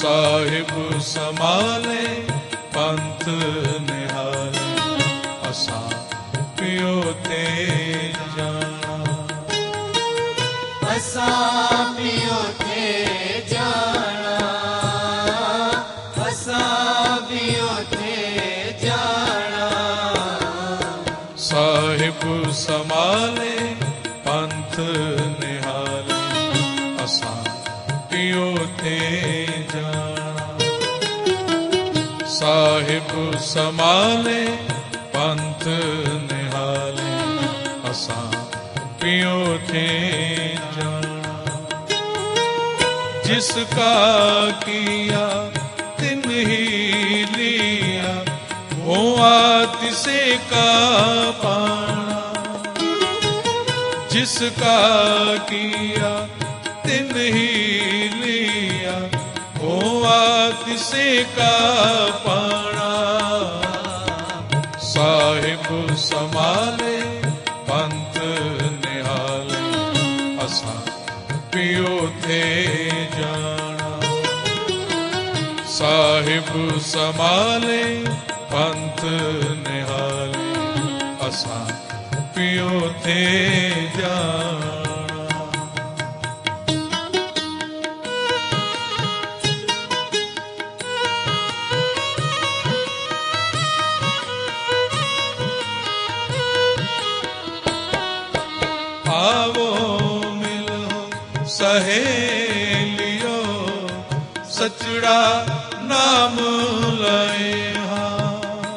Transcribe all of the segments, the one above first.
साहिब समाले पंथ निहाले, असा पियो ते जाना, असा पियो ते जाना, असा पियो ते जाना। साहिब समाले पंथ निहाले, असा पियो ते जाना, साहिब समाले पंथ निहाले, असा पियो ते जाना। जिसका किया तिन ही लिया, वो तिसे का पाना। जिसका किया तिन ही लिया, वो तिसे का पाना। साहिब समाले पंथ निहाले, असा पियो थे जाना, साहिब समाले पंथ निहाले, असा पियो थे जाना। आवो मिलो सहेलियो, सचड़ा नाम लए हाँ।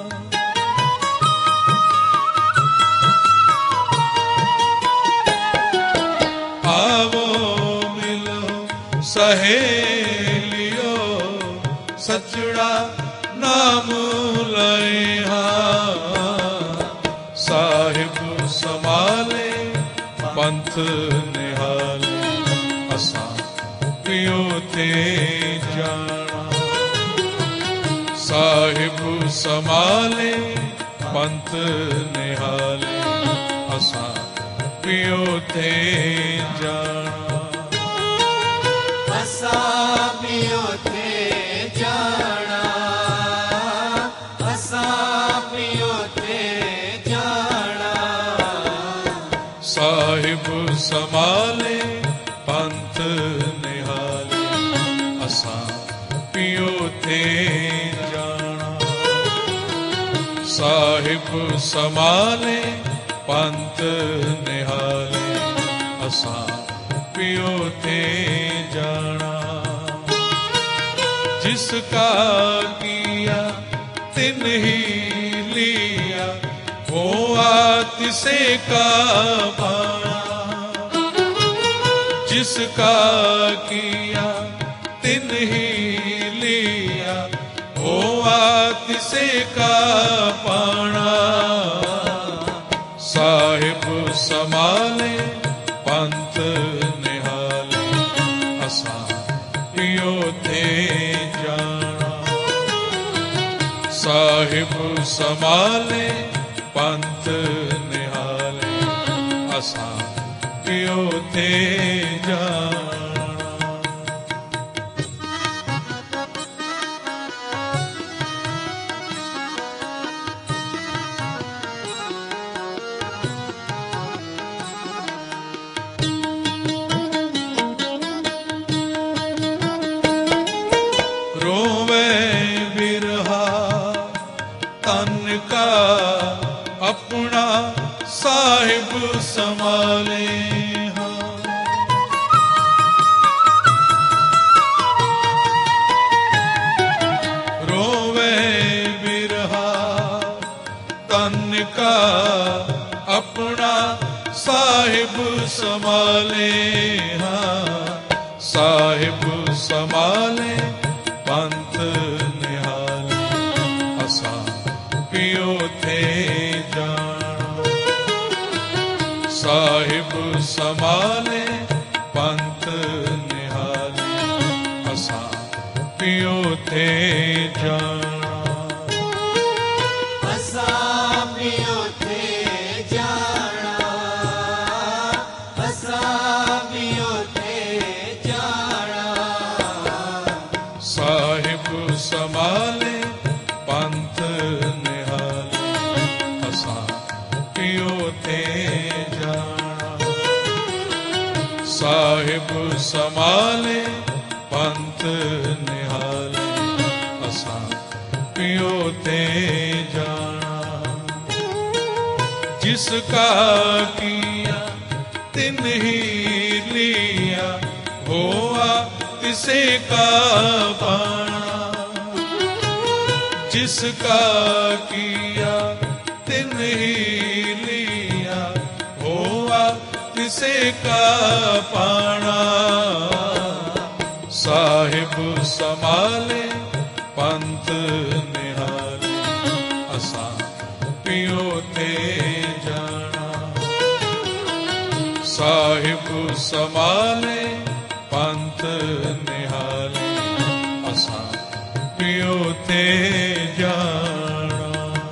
आवो मिलो सहेलियो, सचड़ा नाम लए हाँ। साहिब समाले पंथ निहाले, असा पियो ते जाना, साहिब समाले पंथ निहाले, असा पियो ते जाना, असा पियो ते जाना, असा पियो ते जाना। साहिब समाले पंथ निहाले, असा पियो ते जाना, साहिब समाले पंथ निहाले, असा पियो ते जाना। जिसका किया तिन ही लिया, वो तिसे का पाना। जिसका किया तिन ही लिया, वो तिसे का पाना। साहिब समाले पंथ निहाले, असा पियो ते जाना, साहिब समाले पंथ निहाले, असा पियो ते जाना। रोवे बिरहा तन का अपना, साहिब समाले हाँ। रोवे बिरहा तन का अपना, साहिब समाले हाँ। साहिब समाले पंथ निहाले, असा पियो थे जाना, साहिब समाले पंथ निहाले, असा पियो थे जाना, असा पियो ते जाना, असा पियो ते जाना। ਸਾਹਿਬ ਸੰਭਾਲੇ ਪੰਥ ਨਿਹਾਲੇ ਅਸਾਂ ਪਿਓ ਤੇ ਜਾਣਾ ਸਾਹਿਬ ਸੰਭਾਲੇ ਪੰਥ ਨਿਹਾਲੇ ਅਸਾਂ ਪਿਓ ਤੇ ਜਾਣਾ ਜਿਸ ਕਾ ਕੀਆ तिन ही लिया होआ तिसे का पाना जिसका किया तिन ही लिया होआ तिसे का पाना साहिब संभाले पंथ निहाले असां पियो ते ਸਾਹਿਬ ਸੰਭਾਲੇ ਪੰਥ ਨਿਹਾਲੇ ਅਸਾਂ ਪਿਓ ਤੇ ਜਾਣਾ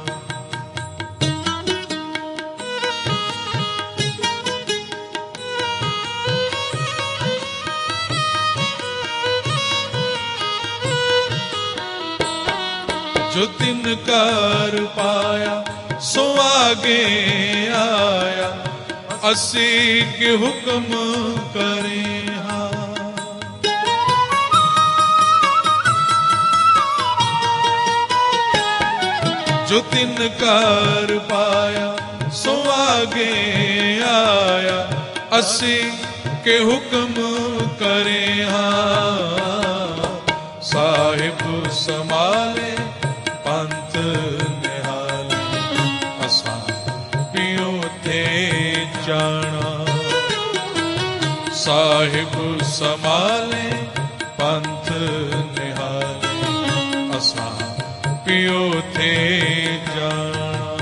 ਜੋ ਤਿਨ ਕਰ ਪਾਇਆ ਸੋ ਆਗੇ ਆਇਆ ਅਸੀਂ ਕੇ ਹੁਕਮ ਕਰੇ ਹਾਂ ਜੋ ਤਿਨ ਕਰ ਪਾਇਆ ਸੋ ਆਗੇ ਆਇਆ ਅਸੀਂ ਕੇ ਹੁਕਮ ਕਰੇ ਹਾਂ ਸਾਹਿਬ ਸੰਭਾਲੇ ਪੰਥ ਨਿਹਾਲੇ ਅਸਾਂ ਪਿਓ ਤੇ ਜਾਣਾ ਸਾਹਿਬ ਸੰਭਾਲੇ ਪੰਥ ਨਿਹਾਲੇ ਅਸਾਂ ਪਿਓ ਤੇ ਜਾਣਾ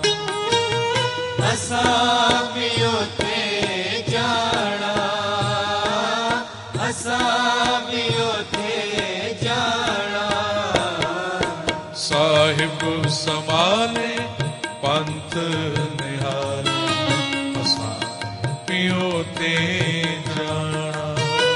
ਅਸਾਂ ਪਿਓ ਤੇ ਜਾਣਾ ਅਸਾਂ ਪਿਓ ਤੇ ਜਾਣਾ ਸਾਹਿਬ ਸੰਭਾਲੇ ਪੰਥ ਨਿਹਾਲੇ ਪਿਓ ਤੇ ਜਾਣਾ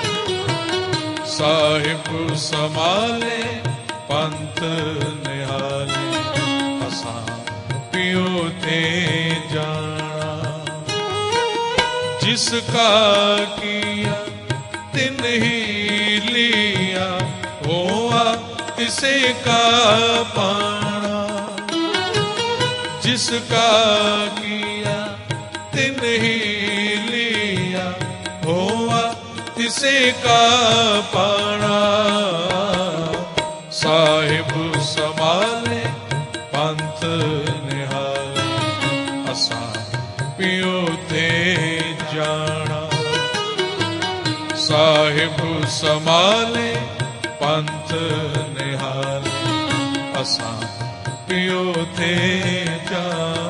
ਸਾਹਿਬ ਸੰਭਾਲੇ ਪੰਥ ਨਿਹਾਲੇ ਅਸਾਂ ਪਿਓ ਤੇ ਜਾਣਾ ਜਿਸ ਕਾ ਕੀਆ ਤਿਨ ਹੀ ਲਿਆ ਹੋਆ ਤਿਸੇ ਕਾ ਪਾਣਾ ਜਿਸ ਕਾ ਕੀਆ ਤਿਨ ਹੀ ਲਿਆ ਹੋਆ ਤਿਸੇ ਕਾ ਪਾਣਾ ਸਾਹਿਬ ਸੰਭਾਲੇ ਪੰਥ ਨਿਹਾਲੇ ਅਸਾਂ ਪਿਓ ਤੇ ਜਾਣਾ ਸਾਹਿਬ ਸੰਭਾਲੇ ਪੰਥ ਨਿਹਾਲੇ ਅਸਾਂ ਪਿਓ ਤੇ ਜਾਣਾ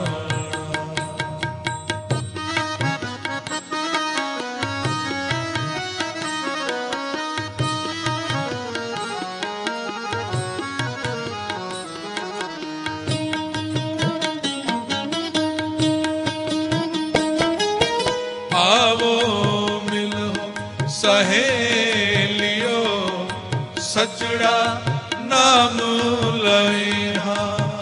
सहेलियो सचड़ा नाम लइहा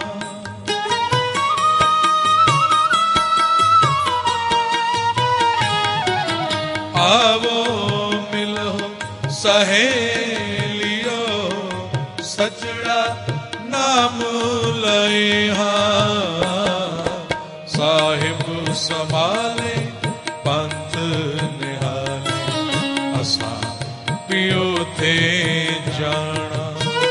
आवो मिलो सहेलियो सचड़ा नाम लइहा साहिब संभाले पंथ निहाले असां पियो ते जाना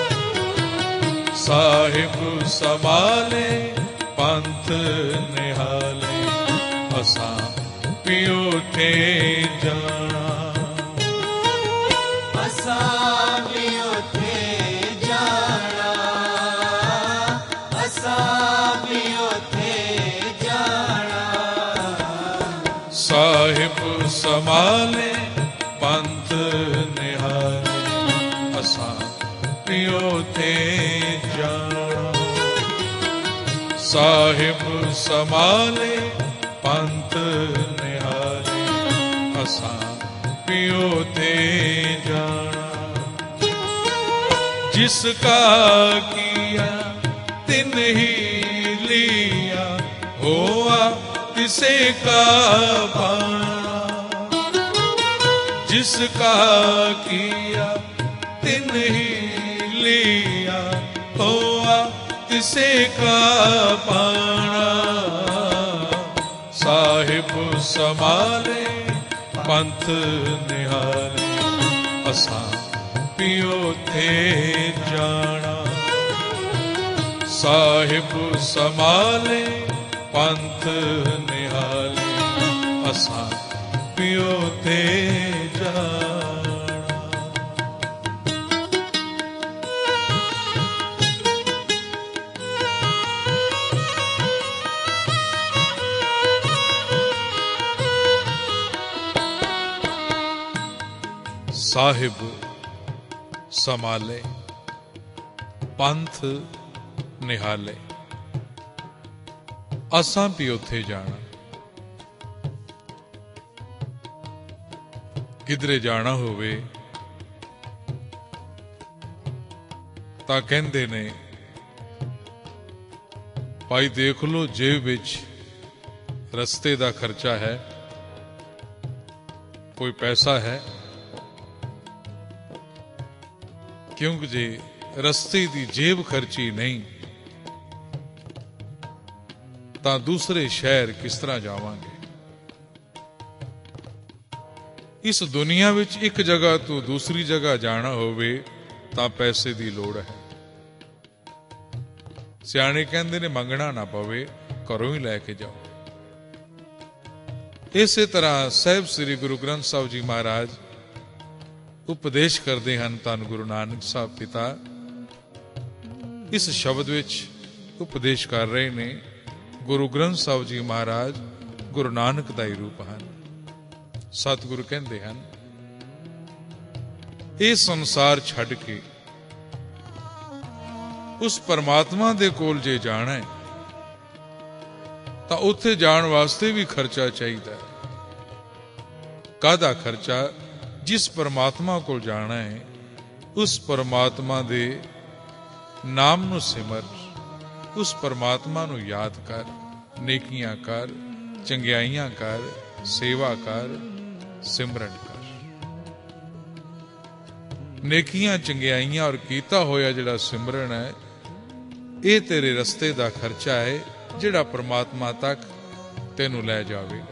साहिब संभाले पंथ निहाले असां पियो ते जाना असां पियो ते जाना असां पियो ते जाना साहिब संभाले पंथ निहाले असां पियो ते जाना साहिब संभाले पंथ निहाले असां पियो ते जाना जिसका किया तिन ही लिया, होआ तिसे का पाना। जिसका किया तिन ही लिया, होआ तिसे का पाना। साहिब संभाले पंथ निहाले, असा पियो थे जाना। साहिब संभाले पंथ निहाले, असा पियो थे जाना। साहिब संभाले पंथ निहाले, असां भी उत्थे जाना। किधरे जाना होवे तां कहंदे ने, भाई देख लो जेब विच रस्ते दा खर्चा है, कोई पैसा है, क्योंकि जे रस्ते दी जेब खर्ची नहीं तां दूसरे शहर किस तरह जावांगे। इस दुनिया विच एक जगह तो दूसरी जगह जाना होवे तां पैसे दी लोड़ है। सियाणे कहंदे ने मंगना ना पवे, घरों ही लैके जाओ। इसे तरह साहिब श्री गुरु ग्रंथ साहिब जी महाराज उपदेश करते हैं। धन गुरु नानक साहब पिता इस शब्द विच उपदेश कर रहे ने, गुरु ग्रंथ साहिब जी महाराज गुरु नानक दा ही रूप हैं। सतगुरु कहते हैं, ये संसार छड़ के उस परमात्मा दे कोल जे जाना है तां उत्थे जाण वास्ते भी खर्चा चाहिए। काहदा खर्चा? जिस परमात्मा को जाना है उस परमात्मा दे नाम नू सिमर, उस परमात्मा नू याद कर, नेकियां कर, चंगियाइयां कर, सेवा कर, सिमरन कर। नेकियां चंगियाइयां और कीता होया जिहड़ा सिमरन है, ये तेरे रस्ते दा खर्चा है जिहड़ा परमात्मा तक तेनू लै जावेगा।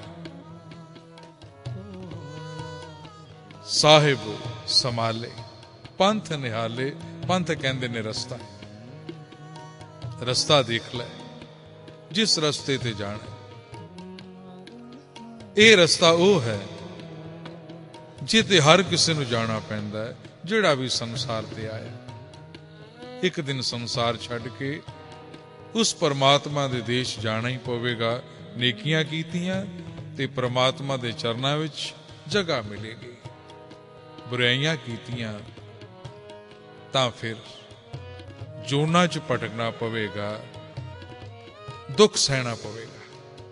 साहिब संभाले पंथ निहाले, पंथ कहंदे ने रस्ता। रस्ता देख ले, जिस रस्ते ते जाना। ये रस्ता वो है जिते हर किसी नू जाना पैंदा है, जिहड़ा भी संसार ते आया। एक दिन संसार छड़ के उस परमात्मा दे देश जाना ही पवेगा। नेकियां कीतियां ते परमात्मा दे चरनां विच जगह मिलेगी। बुराइयां कीतियां तां फिर जोना च भटकना पवेगा, दुख सहना पवेगा।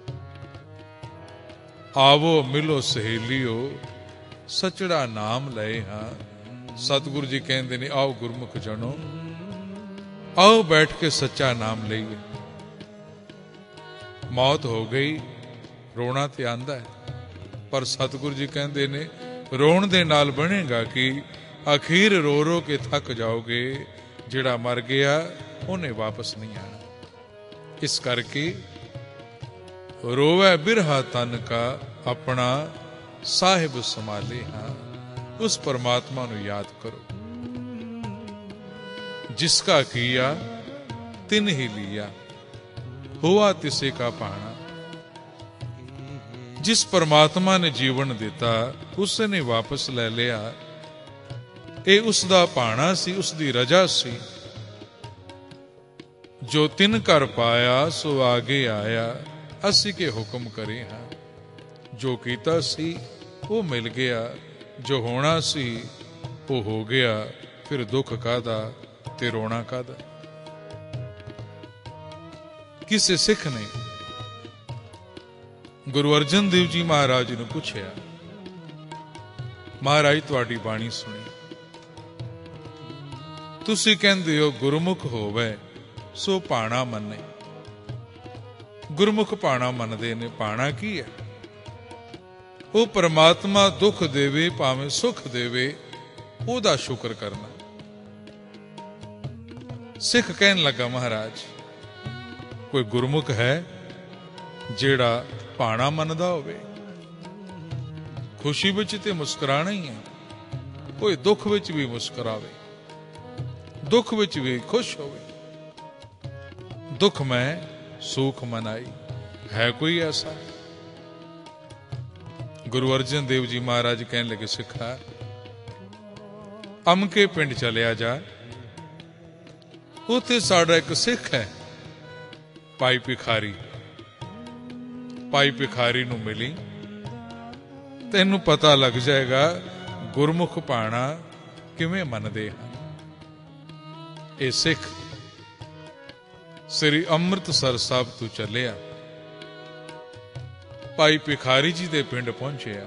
आवो मिलो सहेलियो, सचड़ा नाम लए हां। सतगुरु जी कहते ने, आओ गुरमुख जनो, आओ बैठ के सच्चा नाम लईए। मौत हो गई, रोना ते आंदा है, पर सतगुरु जी कहते ने रोण दे नाल बनेगा कि अखीर रो रो के थक जाओगे। जिहड़ा मर गया उन्हें वापस नहीं आना। इस करके रोवे बिरहा तन का, अपना साहिब संभाले हां। उस परमात्मा नू याद करो, जिसका किया तिन ही लिया, हुआ तिसे का पाना। जिस परमात्मा ने जीवन दिता उसने वापस ले लिया। ये उसदा भाना सी, उसदी रजा सी। जो तिन कर पाया सो आगे आया, असी के हुक्म करे हां। जो कीता सी वो मिल गया, जो होना सी वो हो गया। फिर दुख कादा ते रोना कादा। किसी सिख ने गुरु अर्जन देव जी महाराज ने पूछा, महाराज तुहाडी बाणी सुनी, ਤੁਸੀਂ ਕਹਿੰਦੇ ਹੋ ਗੁਰਮੁਖ ਹੋਵੇ ਸੋ ਭਾਣਾ ਮੰਨੇ। ਗੁਰਮੁਖ ਭਾਣਾ ਮੰਨਦੇ ਨੇ। ਭਾਣਾ ਕੀ ਹੈ? ਉਹ ਪਰਮਾਤਮਾ ਦੁੱਖ ਦੇਵੇ ਭਾਵੇਂ ਸੁੱਖ ਦੇਵੇ, ਉਹਦਾ ਸ਼ੁਕਰ ਕਰਨਾ। ਸਿੱਖ ਕਹਿਣ ਲੱਗਾ, ਮਹਾਰਾਜ ਕੋਈ ਗੁਰਮੁਖ ਹੈ ਜਿਹੜਾ ਭਾਣਾ ਮੰਨਦਾ ਹੋਵੇ? ਖੁਸ਼ੀ ਵਿੱਚ ਤੇ ਮੁਸਕਰਾਣਾ ਹੀ ਹੈ, ਕੋਈ ਦੁੱਖ ਵਿੱਚ ਵੀ ਮੁਸਕਰਾਵੇ, ਦੁੱਖ ਵਿੱਚ ਵੀ ਖੁਸ਼ ਹੋਵੇ। ਦੁੱਖ ਮੈਂ ਸੁਖ ਮਨਾਈ, ਹੈ ਕੋਈ ਐਸਾ? ਗੁਰੂ ਅਰਜਨ ਦੇਵ ਜੀ ਮਹਾਰਾਜ ਕਹਿਣ ਲੱਗੇ, ਸਿੱਖਾ ਅਮਕੇ ਪਿੰਡ ਚਲਿਆ ਜਾ, ਉੱਥੇ ਸਾਡਾ ਇੱਕ ਸਿੱਖ ਹੈ ਭਾਈ ਭਿਖਾਰੀ। ਭਾਈ ਭਿਖਾਰੀ ਨੂੰ ਮਿਲੀ, ਤੈਨੂੰ ਪਤਾ ਲੱਗ ਜਾਏਗਾ ਗੁਰਮੁਖ ਭਾਣਾ ਕਿਵੇਂ ਮੰਨਦੇ ਹਨ। ਇਹ ਸਿੱਖ ਸ੍ਰੀ ਅੰਮ੍ਰਿਤਸਰ ਸਾਹਿਬ ਤੋਂ ਚੱਲਿਆ, ਭਾਈ ਭਿਖਾਰੀ ਜੀ ਦੇ ਪਿੰਡ ਪਹੁੰਚਿਆ।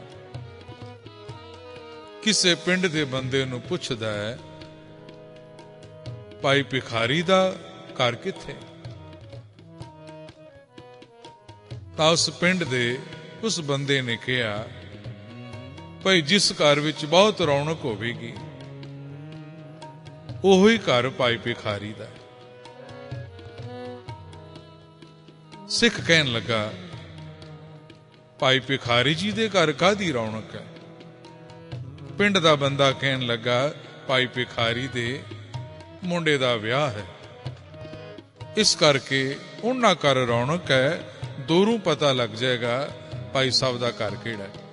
ਕਿਸੇ ਪਿੰਡ ਦੇ ਬੰਦੇ ਨੂੰ ਪੁੱਛਦਾ ਹੈ, ਭਾਈ ਭਿਖਾਰੀ ਦਾ ਘਰ ਕਿੱਥੇ? ਤਾਂ ਉਸ ਪਿੰਡ ਦੇ ਉਸ ਬੰਦੇ ਨੇ ਕਿਹਾ, ਭਾਈ ਜਿਸ ਘਰ ਵਿੱਚ ਬਹੁਤ ਰੌਣਕ ਹੋਵੇਗੀ ਉਹੀ ਘਰ ਭਾਈ ਭਿਖਾਰੀ ਦਾ। ਸਿੱਖ ਕਹਿਣ ਲੱਗਾ, ਭਾਈ ਭਿਖਾਰੀ ਜੀ ਦੇ ਘਰ ਕਾਹਦੀ ਰੌਣਕ ਹੈ? ਪਿੰਡ ਦਾ ਬੰਦਾ ਕਹਿਣ ਲੱਗਾ, ਭਾਈ ਭਿਖਾਰੀ ਦੇ ਮੁੰਡੇ ਦਾ ਵਿਆਹ ਹੈ, ਇਸ ਕਰਕੇ ਉਹਨਾਂ ਘਰ ਰੌਣਕ ਹੈ, ਦੂਰੋਂ ਪਤਾ ਲੱਗ ਜਾਏਗਾ ਭਾਈ ਸਾਹਿਬ ਦਾ ਘਰ ਕਿਹੜਾ ਹੈ।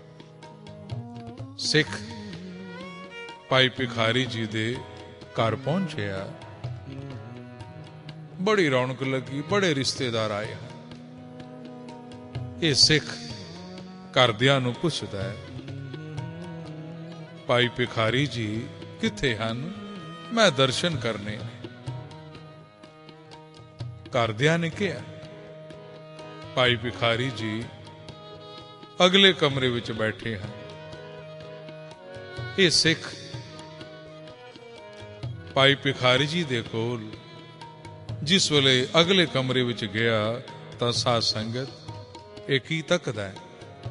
ਸਿੱਖ ਭਾਈ ਭਿਖਾਰੀ ਜੀ ਦੇ ਘਰ ਪਹੁੰਚਿਆ, ਬੜੀ ਰੌਣਕ ਲੱਗੀ, ਬੜੇ ਰਿਸ਼ਤੇਦਾਰ ਆਏ। ਇਹ ਸਿੱਖ ਘਰਦਿਆਂ ਨੂੰ ਪੁੱਛਦਾ ਹੈ, ਭਾਈ ਭਿਖਾਰੀ ਜੀ ਕਿੱਥੇ ਹਨ? ਮੈਂ ਦਰਸ਼ਨ ਕਰਨੇ ਨੇ। ਘਰਦਿਆਂ ਨੇ ਕਿਹਾ, ਭਾਈ ਭਿਖਾਰੀ ਜੀ ਅਗਲੇ ਕਮਰੇ ਵਿੱਚ ਬੈਠੇ ਹਨ। ਇਹ ਸਿੱਖ ਭਾਈ ਭਿਖਾਰੀ ਜੀ ਦੇ ਕੋਲ ਜਿਸ ਵੇਲੇ ਅਗਲੇ ਕਮਰੇ ਵਿੱਚ ਗਿਆ ਤਾਂ ਸਾਧ ਸੰਗਤ ਇਹ ਕੀ ਤੱਕਦਾ ਹੈ?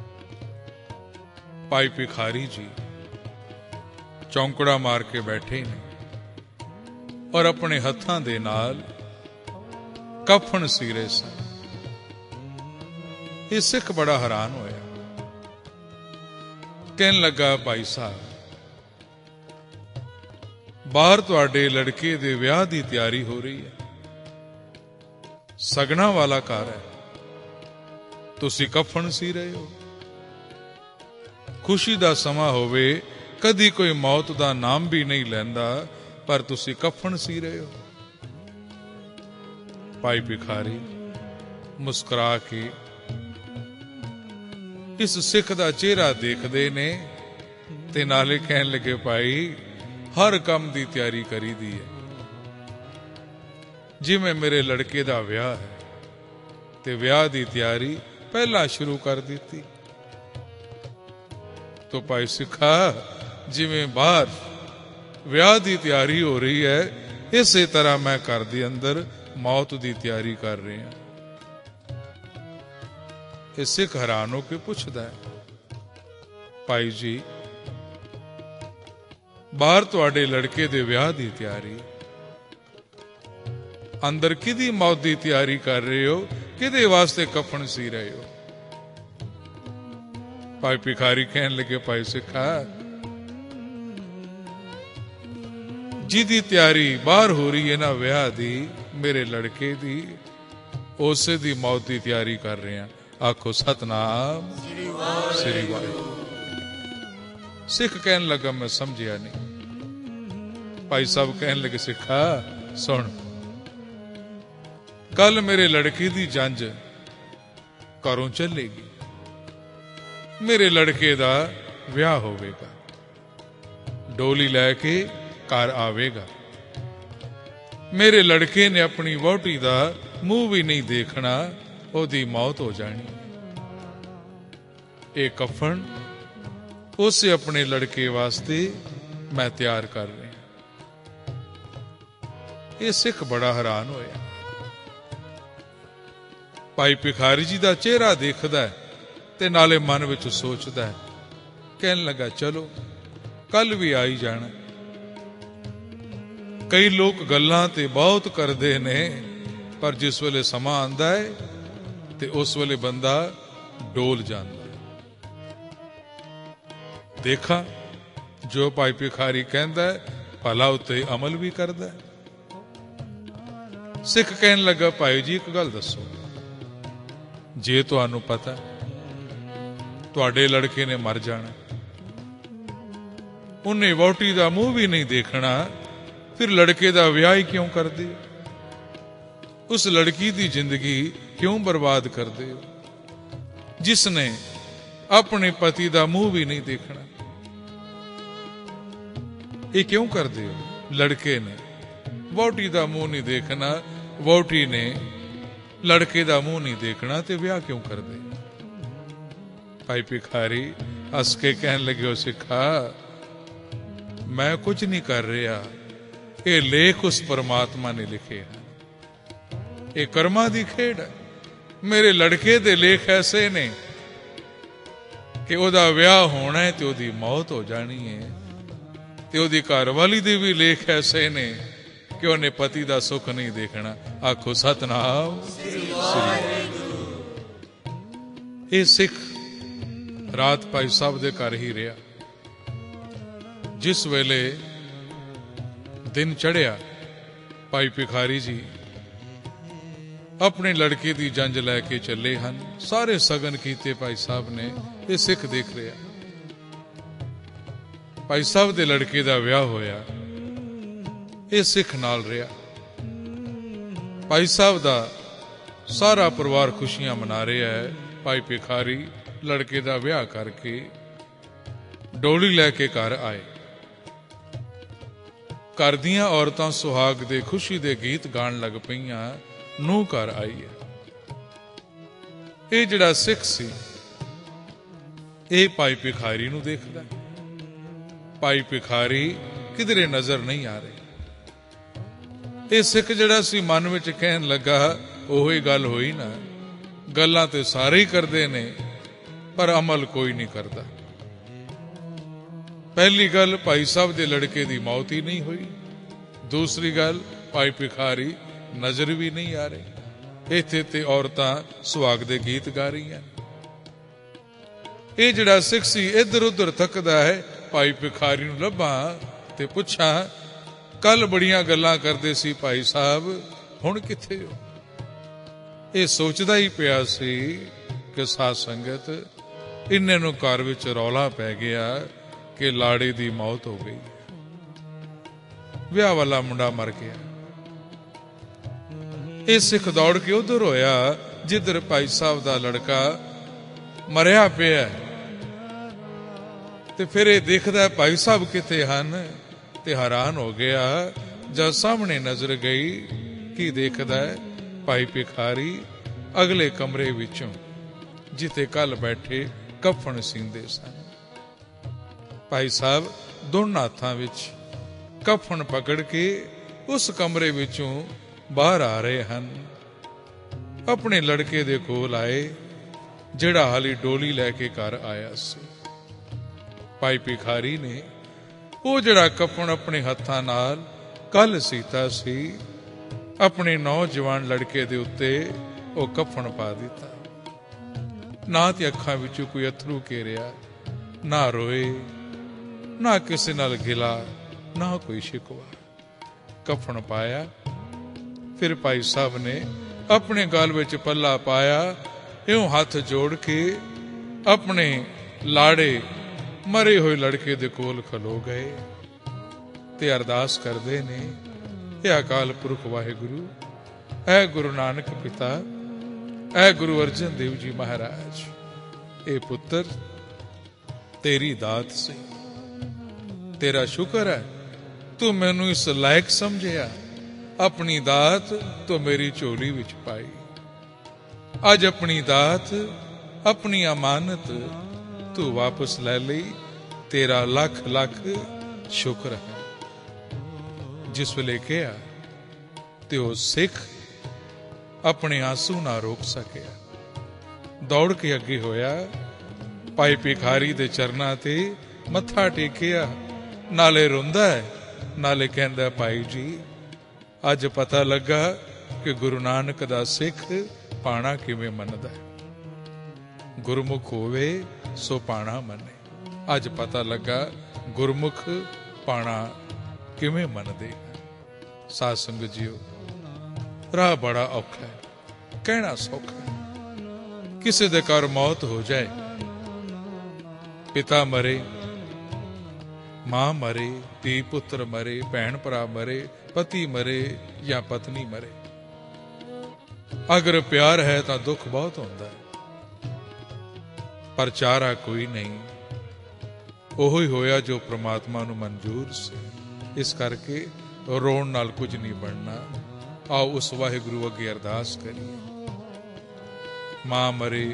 ਭਾਈ ਭਿਖਾਰੀ ਜੀ ਚੌਂਕੜਾ ਮਾਰ ਕੇ ਬੈਠੇ ਨੇ ਔਰ ਆਪਣੇ ਹੱਥਾਂ ਦੇ ਨਾਲ ਕਫਨ ਸੀਰੇ ਸਨ। ਇਹ ਸਿੱਖ ਬੜਾ ਹੈਰਾਨ ਹੋਇਆ, ਕਹਿਣ ਲੱਗਾ, ਭਾਈ ਸਾਹਿਬ ਬਾਹਰ ਤੁਹਾਡੇ ਲੜਕੇ ਦੇ ਵਿਆਹ ਦੀ ਤਿਆਰੀ ਹੋ ਰਹੀ ਹੈ, ਸਗਣਾ ਵਾਲਾ ਘਰ ਹੈ, ਤੁਸੀਂ ਕਫਨ ਸੀ ਰਹੇ ਹੋ। ਖੁਸ਼ੀ ਦਾ ਸਮਾਂ ਹੋਵੇ, ਕਦੀ ਕੋਈ ਮੌਤ ਦਾ ਨਾਮ ਵੀ ਨਹੀਂ ਲੈਂਦਾ, ਪਰ ਤੁਸੀਂ ਕਫਨ ਸੀ ਰਹੇ ਹੋ। ਭਾਈ ਭਿਖਾਰੀ ਮੁਸਕਰਾ ਕੇ ਇਸ ਸਿੱਖ ਦਾ ਚਿਹਰਾ ਦੇਖਦੇ ਨੇ ਤੇ ਨਾਲੇ ਕਹਿਣ ਲੱਗੇ, ਭਾਈ ਹਰ ਕੰਮ ਦੀ ਤਿਆਰੀ ਕਰੀਦੀ ਹੈ, ਜਿਵੇਂ ਮੇਰੇ ਲੜਕੇ ਦਾ ਵਿਆਹ ਹੈ ਤੇ ਵਿਆਹ ਦੀ ਤਿਆਰੀ ਪਹਿਲਾਂ ਸ਼ੁਰੂ ਕਰ ਦਿੱਤੀ। ਤੋ ਭਾਈ ਸਿੱਖਾ, ਜਿਵੇਂ ਬਾਹਰ ਵਿਆਹ ਦੀ ਤਿਆਰੀ ਹੋ ਰਹੀ ਹੈ, ਇਸੇ ਤਰ੍ਹਾਂ ਮੈਂ ਘਰ ਦੇ ਅੰਦਰ ਮੌਤ ਦੀ ਤਿਆਰੀ ਕਰ ਰਿਹਾ। ਇਹ ਸਿੱਖ ਹੈਰਾਨ ਹੋ ਕੇ ਪੁੱਛਦਾ ਹੈ, ਭਾਈ ਜੀ ਬਾਹਰ ਤੁਹਾਡੇ ਲੜਕੇ ਦੇ ਵਿਆਹ ਦੀ ਤਿਆਰੀ, ਅੰਦਰ ਕਿਹਦੀ ਮੌਤ ਦੀ ਤਿਆਰੀ ਕਰ ਰਹੇ ਹੋ? ਕਿਹਦੇ ਵਾਸਤੇ ਕਫਨ ਸੀ ਰਹੇ ਹੋ? ਭਾਈ ਭਿਖਾਰੀ ਕਹਿਣ ਲੱਗੇ, ਭਾਈ ਸਿੱਖਾ ਜਿਹਦੀ ਤਿਆਰੀ ਬਾਹਰ ਹੋ ਰਹੀ ਹੈ ਨਾ ਵਿਆਹ ਦੀ, ਮੇਰੇ ਲੜਕੇ ਦੀ, ਉਸੇ ਦੀ ਮੌਤ ਦੀ ਤਿਆਰੀ ਕਰ ਰਹੇ ਹਾਂ। ਆਖੋ ਸਤਨਾਮ ਸ੍ਰੀ ਵਾਹਿਗੁਰੂ। ਸਿੱਖ ਕਹਿਣ ਲੱਗਾ, ਮੈਂ ਸਮਝਿਆ ਨਹੀਂ। ਭਾਈ ਸਾਹਿਬ ਕਹਿਣ ਲੱਗੇ, ਸਿੱਖਾ ਸੁਣ, ਕੱਲ ਮੇਰੇ ਲੜਕੇ ਦੀ ਜੰਝ ਘਰੋਂ ਚੱਲੇਗੀ, ਮੇਰੇ ਲੜਕੇ ਦਾ ਵਿਆਹ ਹੋਵੇਗਾ, ਡੋਲੀ ਲੈ ਕੇ ਘਰ ਆਵੇਗਾ। ਮੇਰੇ ਲੜਕੇ ਨੇ ਆਪਣੀ ਵਹੁਟੀ ਦਾ ਮੂੰਹ ਵੀ ਨਹੀਂ ਦੇਖਣਾ, ਉਹਦੀ ਮੌਤ ਹੋ ਜਾਣੀ। ਇਹ ਕਫਨ ਉਸੇ ਆਪਣੇ ਲੜਕੇ ਵਾਸਤੇ ਮੈਂ ਤਿਆਰ ਕਰ ਰਿਹਾ। ਇਹ ਸਿੱਖ ਬੜਾ ਹੈਰਾਨ ਹੋਇਆ। ਭਾਈ ਭਿਖਾਰੀ ਜੀ ਦਾ ਚਿਹਰਾ ਦੇਖਦਾ ਤੇ ਨਾਲੇ ਮਨ ਵਿੱਚ ਸੋਚਦਾ, ਕਹਿਣ ਲੱਗਾ ਚਲੋ ਕੱਲ ਵੀ ਆਈ ਜਾਣਾ। ਕਈ ਲੋਕ ਗੱਲਾਂ ਤੇ ਬਹੁਤ ਕਰਦੇ ਨੇ, ਪਰ ਜਿਸ ਵੇਲੇ ਸਮਾਂ ਆਂਦਾ ਹੈ ਤੇ ਉਸ ਵੇਲੇ ਬੰਦਾ ਡੋਲ ਜਾਂਦਾ। ਦੇਖਾਂ ਜੋ ਭਾਈ ਭਿਖਾਰੀ ਕਹਿੰਦਾ ਭਲਾ ਉੱਤੇ ਅਮਲ ਵੀ ਕਰਦਾ। ਸਿੱਖ ਕਹਿਣ ਲੱਗਾ, ਭਾਈ ਜੀ ਇੱਕ ਗੱਲ ਦੱਸੋ, ਜੇ ਤੁਹਾਨੂੰ ਪਤਾ ਤੁਹਾਡੇ ਲੜਕੇ ਨੇ ਮਰ ਜਾਣਾ, ਉਹਨੇ ਵਹੁਟੀ ਦਾ ਮੂੰਹ ਵੀ ਨਹੀਂ ਦੇਖਣਾ, ਫਿਰ ਲੜਕੇ ਦਾ ਵਿਆਹ ਹੀ ਕਿਉਂ ਕਰਦੇ ਹੋ? ਉਸ ਲੜਕੀ ਦੀ ਜ਼ਿੰਦਗੀ ਕਿਉਂ ਬਰਬਾਦ ਕਰਦੇ ਹੋ ਜਿਸ ਨੇ ਆਪਣੇ ਪਤੀ ਦਾ ਮੂੰਹ ਵੀ ਨਹੀਂ ਦੇਖਣਾ? ਇਹ ਕਿਉਂ ਕਰਦੇ ਹੋ? ਲੜਕੇ ਨੇ ਵਹੁਟੀ ਦਾ ਮੂੰਹ ਨਹੀਂ ਦੇਖਣਾ, ਵਹੁਟੀ ਨੇ ਲੜਕੇ ਦਾ ਮੂੰਹ ਨਹੀਂ ਦੇਖਣਾ, ਤੇ ਵਿਆਹ ਕਿਉਂ ਕਰਦੇ? ਭਾਈ ਭਿਖਾਰੀ ਹੱਸ ਕੇ ਕਹਿਣ ਲੱਗੇ, ਉਹ ਸਿੱਖਾ ਮੈਂ ਕੁਝ ਨਹੀਂ ਕਰ ਰਿਹਾ, ਇਹ ਲੇਖ ਉਸ ਪਰਮਾਤਮਾ ਨੇ ਲਿਖੇ ਹਨ, ਇਹ ਕਰਮਾਂ ਦੀ ਖੇਡ ਹੈ। ਮੇਰੇ ਲੜਕੇ ਦੇ ਲੇਖ ਐਸੇ ਨੇ ਕਿ ਉਹਦਾ ਵਿਆਹ ਹੋਣਾ ਹੈ ਤੇ ਉਹਦੀ ਮੌਤ ਹੋ ਜਾਣੀ ਹੈ, ਤੇ ਉਹਦੀ ਘਰਵਾਲੀ ਦੇ ਵੀ ਲੇਖ ਐਸੇ ਨੇ ਕਿ ਉਹਨੇ ਪਤੀ ਦਾ ਸੁੱਖ ਨਹੀਂ ਦੇਖਣਾ। ਆਖੋ ਸਤਨਾਮ ਸ੍ਰੀ ਵਾਹਿਗੁਰੂ। ਇਹ ਸਿੱਖ ਰਾਤ ਭਾਈ ਸਾਹਿਬ ਦੇ ਘਰ ਹੀ ਰਿਹਾ। ਜਿਸ ਵੇਲੇ ਦਿਨ ਚੜਿਆ, ਭਾਈ ਭਿਖਾਰੀ ਜੀ ਆਪਣੇ ਲੜਕੇ ਦੀ ਜੰਜ ਲੈ ਕੇ ਚੱਲੇ ਹਨ। ਸਾਰੇ ਸਗਨ ਕੀਤੇ ਭਾਈ ਸਾਹਿਬ ਨੇ, ਇਹ ਸਿੱਖ ਦੇਖ ਰਿਹਾ। ਭਾਈ ਸਾਹਿਬ ਦੇ ਲੜਕੇ ਦਾ ਵਿਆਹ ਹੋਇਆ, ਇਹ ਸਿੱਖ ਨਾਲ ਰਿਹਾ। ਭਾਈ ਸਾਹਿਬ ਦਾ ਸਾਰਾ ਪਰਿਵਾਰ ਖੁਸ਼ੀਆਂ ਮਨਾ ਰਿਹਾ ਹੈ। ਭਾਈ ਭਿਖਾਰੀ ਲੜਕੇ ਦਾ ਵਿਆਹ ਕਰਕੇ ਡੋਲੀ ਲੈ ਕੇ ਘਰ ਆਏ। ਘਰ ਦੀਆਂ ਔਰਤਾਂ ਸੁਹਾਗ ਦੇ ਖੁਸ਼ੀ ਦੇ ਗੀਤ ਗਾਣ ਲੱਗ ਪਈਆਂ। ਨੂੰਹ ਘਰ ਆਈ ਹੈ। ਇਹ ਜਿਹੜਾ ਸਿੱਖ ਸੀ, ਇਹ ਭਾਈ ਭਿਖਾਰੀ ਨੂੰ ਦੇਖਦਾ। ਭਾਈ ਭਿਖਾਰੀ ਕਿਧਰੇ ਨਜ਼ਰ ਨਹੀਂ ਆ ਰਹੀ। ਇਹ ਸਿੱਖ ਜਿਹੜਾ ਸੀ ਮਨ ਵਿੱਚ ਕਹਿਣ ਲੱਗਾ, ਉਹੀ ਗੱਲ ਹੋਈ ਨਾ, ਗੱਲਾਂ ਤੇ ਸਾਰੇ ਹੀ ਕਰਦੇ ਨੇ ਪਰ ਅਮਲ ਕੋਈ ਨਹੀਂ ਕਰਦਾ। ਪਹਿਲੀ ਗੱਲ, ਭਾਈ ਸਾਹਿਬ ਦੇ ਲੜਕੇ ਦੀ ਮੌਤ ਹੀ ਨਹੀਂ ਹੋਈ। ਦੂਸਰੀ ਗੱਲ, ਭਾਈ ਭਿਖਾਰੀ ਨਜ਼ਰ ਵੀ ਨਹੀਂ ਆ ਰਹੀ। ਇੱਥੇ ਤੇ ਔਰਤਾਂ ਸੁਹਾਗ ਦੇ ਗੀਤ ਗਾ ਰਹੀਆਂ। ਇਹ ਜਿਹੜਾ ਸਿੱਖ ਸੀ ਇੱਧਰ ਉੱਧਰ ਥੱਕਦਾ ਹੈ। ਭਾਈ ਭਿਖਾਰੀ ਨੂੰ ਲੱਭਾਂ ਤੇ ਪੁੱਛਾਂ, ਕੱਲ ਬੜੀਆਂ ਗੱਲਾਂ ਕਰਦੇ ਸੀ ਭਾਈ ਸਾਹਿਬ, ਹੁਣ ਕਿੱਥੇ ਹੋ? ਇਹ ਸੋਚਦਾ ਹੀ ਪਿਆ ਸੀ ਕਿ ਸਾਧ ਸੰਗਤ ਇੰਨੇ ਨੂੰ ਘਰ ਵਿੱਚ ਰੌਲਾ ਪੈ ਗਿਆ ਕਿ ਲਾੜੇ ਦੀ ਮੌਤ ਹੋ ਗਈ, ਵਿਆਹ ਵਾਲਾ ਮੁੰਡਾ ਮਰ ਗਿਆ। ਇਹ ਸਿੱਖ ਦੌੜ ਕੇ ਉਧਰ ਹੋਇਆ ਜਿੱਧਰ ਭਾਈ ਸਾਹਿਬ ਦਾ ਲੜਕਾ ਮਰਿਆ ਪਿਆ, ਤੇ ਫਿਰ ਇਹ ਦੇਖਦਾ ਭਾਈ ਸਾਹਿਬ ਕਿੱਥੇ ਹਨ, ਤੇ ਹੈਰਾਨ ਹੋ ਗਿਆ। ਜਦ ਸਾਹਮਣੇ ਨਜ਼ਰ ਗਈ, ਕੀ ਦੇਖਦਾ ਹੈ? ਭਾਈ ਭਿਖਾਰੀ ਅਗਲੇ ਕਮਰੇ ਵਿੱਚੋਂ, ਜਿੱਥੇ ਕੱਲ ਬੈਠੇ ਕਫਨ ਸੀਂਦੇ ਸਨ, ਭਾਈ ਸਾਹਿਬ ਦੋਨਾਂ ਹੱਥਾਂ ਵਿੱਚ ਕਫਨ ਪਕੜ ਕੇ ਉਸ ਕਮਰੇ ਵਿੱਚੋਂ ਬਾਹਰ ਆ ਰਹੇ ਹਨ। ਆਪਣੇ ਲੜਕੇ ਦੇ ਕੋਲ ਆਏ, ਜਿਹੜਾ ਹਾਲੀ ਡੋਲੀ ਲੈ ਕੇ ਘਰ ਆਇਆ ਸੀ। ਭਾਈ ਭਿਖਾਰੀ ਨੇ ਉਹ ਜਿਹੜਾ ਕਫਨ ਆਪਣੇ ਹੱਥਾਂ ਨਾਲ ਕੱਲ ਸੀਤਾ ਸੀ, ਆਪਣੇ ਨੌਜਵਾਨ ਲੜਕੇ ਦੇ ਉੱਤੇ ਉਹ ਕਫਨ ਪਾ ਦਿੱਤਾ। ਨਾ ਤੇ ਅੱਖਾਂ ਵਿੱਚੋਂ ਕੋਈ ਅਥਰੂ ਘੇਰਿਆ, ਨਾ ਰੋਏ, ਨਾ ਕਿਸੇ ਨਾਲ ਗਿਲਾ, ਨਾ ਕੋਈ ਸ਼ਿਕਵਾ। ਕਫਨ ਪਾਇਆ। ਫਿਰ ਭਾਈ ਸਾਹਿਬ ਨੇ ਆਪਣੇ ਗਲ ਵਿੱਚ ਪੱਲਾ ਪਾਇਆ, ਇਉਂ ਹੱਥ ਜੋੜ ਕੇ ਆਪਣੇ ਲਾੜੇ ਮਰੇ ਹੋਏ ਲੜਕੇ ਦੇ ਕੋਲ ਖਲੋ ਗਏ ਤੇ ਅਰਦਾਸ ਕਰਦੇ ਨੇ, ਇਹ ਅਕਾਲ ਪੁਰਖ ਵਾਹਿਗੁਰੂ, ਐ ਗੁਰੂ ਨਾਨਕ ਪਿਤਾ, ਐ ਗੁਰੂ ਅਰਜਨ ਦੇਵ ਜੀ ਮਹਾਰਾਜ, ਇਹ ਪੁੱਤਰ ਤੇਰੀ ਦਾਤ ਸੀ, ਤੇਰਾ ਸ਼ੁਕਰ ਹੈ ਤੂੰ ਮੈਨੂੰ ਇਸ ਲਾਇਕ ਸਮਝਿਆ, ਆਪਣੀ ਦਾਤ ਤੂੰ ਮੇਰੀ ਝੋਲੀ ਵਿੱਚ ਪਾਈ। ਅੱਜ ਆਪਣੀ ਦਾਤ, ਆਪਣੀ ਅਮਾਨਤ ਤੂੰ ਵਾਪਸ ਲੈ ਲਈ, ਤੇਰਾ ਲੱਖ ਲੱਖ ਸ਼ੁਕਰ ਹੈ। ਜਿਸ ਵੇਲੇ ਕਿਹਾ ਤੇ ਉਹ ਸਿੱਖ ਆਪਣੇ ਆਂਸੂ ਨਾ ਰੋਕ ਸਕਿਆ। ਦੌੜ ਕੇ ਅੱਗੇ ਹੋਇਆ, ਭਾਈ ਭਿਖਾਰੀ ਦੇ ਚਰਨਾਂ ਤੇ ਮੱਥਾ ਟੇਕਿਆ। ਨਾਲੇ ਰੋਂਦਾ ਹੈ, ਨਾਲੇ ਕਹਿੰਦਾ, ਭਾਈ ਜੀ ਅੱਜ ਪਤਾ ਲੱਗਾ ਕਿ ਗੁਰੂ ਨਾਨਕ ਦਾ ਸਿੱਖ ਪਾਣਾ ਕਿਵੇਂ ਮੰਨਦਾ ਹੈ। ਗੁਰਮੁਖ ਹੋਵੇ ਸੋ ਪਾਣਾ ਮੰਨੇ। ਅੱਜ ਪਤਾ ਲੱਗਾ ਗੁਰਮੁਖ ਪਾਣਾ ਕਿਵੇਂ ਮੰਨਦੇ। ਸਾਧ ਸੰਗਤ ਜੀਓ, ਰਾਹ ਬੜਾ ਔਖਾ ਹੈ, ਕਹਿਣਾ ਸੌਖਾ ਹੈ। ਕਿਸੇ ਦੇ ਘਰ ਮੌਤ ਹੋ ਜਾਏ, ਪਿਤਾ ਮਰੇ, ਮਾਂ ਮਰੇ, ਧੀ ਪੁੱਤਰ ਮਰੇ, ਭੈਣ ਭਰਾ ਮਰੇ, ਪਤੀ ਮਰੇ ਜਾਂ ਪਤਨੀ ਮਰੇ, ਅਗਰ ਪਿਆਰ ਹੈ ਤਾਂ ਦੁੱਖ ਬਹੁਤ ਹੁੰਦਾ ਹੈ, ਪਰ ਚਾਰਾ ਕੋਈ ਨਹੀਂ। ਉਹੋ ਹੀ ਹੋਇਆ ਜੋ ਪ੍ਰਮਾਤਮਾ ਨੂੰ ਮਨਜ਼ੂਰ ਸੀ। ਇਸ ਕਰਕੇ ਰੋਣ ਨਾਲ ਕੁਝ ਨਹੀਂ ਬਣਨਾ। ਆਓ ਉਸ ਵਾਹਿਗੁਰੂ ਅੱਗੇ ਅਰਦਾਸ ਕਰੀਏ। ਮਾਂ ਮਰੇ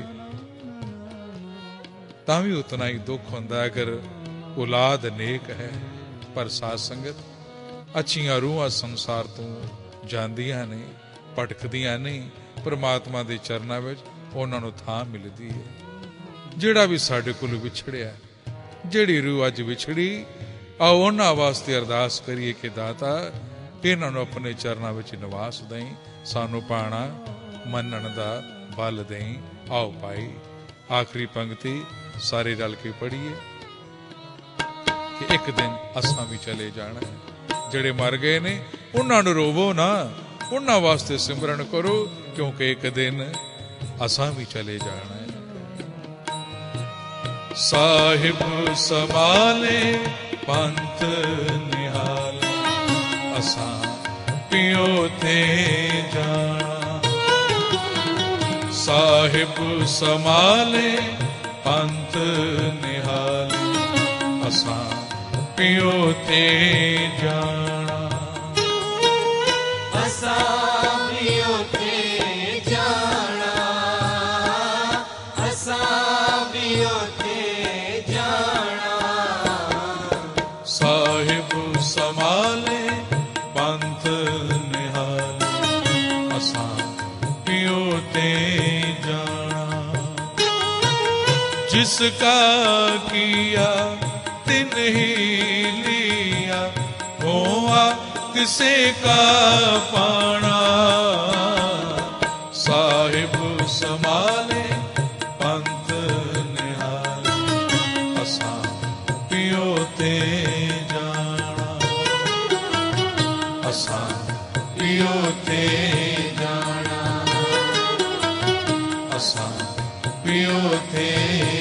ਤਾਂ ਵੀ ਉਤਨਾ ਹੀ ਦੁੱਖ ਹੁੰਦਾ ਅਗਰ ਔਲਾਦ ਨੇਕ ਹੈ। ਪਰ ਸਾਧ ਸੰਗਤ, ਅੱਛੀਆਂ ਰੂਹਾਂ ਸੰਸਾਰ ਤੋਂ ਜਾਂਦੀਆਂ ਨੇ, ਭਟਕਦੀਆਂ ਨਹੀਂ, ਪ੍ਰਮਾਤਮਾ ਦੇ ਚਰਨਾਂ ਵਿੱਚ ਉਹਨਾਂ ਨੂੰ ਥਾਂ ਮਿਲਦੀ ਹੈ। ਜਿਹੜਾ ਵੀ ਸਾਡੇ ਕੋਲ ਵਿਛੜਿਆ, ਜਿਹੜੀ ਰੂਹ ਅੱਜ ਵਿਛੜੀ, ਆਓ ਉਹਨਾਂ ਵਾਸਤੇ ਅਰਦਾਸ ਕਰੀਏ ਕਿ ਦਾਤਾ ਇਹਨਾਂ ਨੂੰ ਆਪਣੇ ਚਰਨਾਂ ਵਿੱਚ ਨਿਵਾਸ ਦੇਈਂ, ਸਾਨੂੰ ਪਾਣਾ ਮੰਨਣ ਦਾ ਬਲ ਦੇਈਂ। ਆਓ ਭਾਈ ਆਖਰੀ ਪੰਕਤੀ ਸਾਰੇ ਰਲ ਕੇ ਪੜ੍ਹੀਏ ਕਿ ਇੱਕ ਦਿਨ ਅਸਾਂ ਵੀ ਚਲੇ ਜਾਣਾ ਹੈ। ਜਿਹੜੇ ਮਰ ਗਏ ਨੇ ਉਹਨਾਂ ਨੂੰ ਰੋਵੋ ਨਾ, ਉਹਨਾਂ ਵਾਸਤੇ ਸਿਮਰਨ ਕਰੋ, ਕਿਉਂਕਿ ਇੱਕ ਦਿਨ ਅਸਾਂ ਵੀ ਚਲੇ ਜਾਣਾ ਹੈ। ਸਾਹਿਬ ਸੰਭਾਲੇ ਪੰਥ ਨਿਹਾਲੇ, ਅਸਾਂ ਪਿਓ ਤੇ ਜਾਣਾ। ਸਾਹਿਬ ਸੰਭਾਲੇ ਪੰਥ ਨਿਹਾਲੇ, ਅਸਾਂ ਪਿਓ ਤੇ ਜਾਣਾ। ਅਸਾਂ ਪਿਓ ਤੇ ਜਾਣਾ, ਅਸਾਂ ਪਿਓ ਤੇ ਜਾਣਾ। ਸਾਹਿਬ ਸੰਭਾਲੇ ਪੰਥ ਨਿਹਾਲੇ, ਅਸਾਂ ਪਿਓ ਤੇ ਜਾਣਾ। जिसका किया तिन ही लिया, हुआ किसे का पाना। साहिब संभाले पंथ निहाले, असां पियो ते जाना। असां पियो ते जाना, असां पियो ते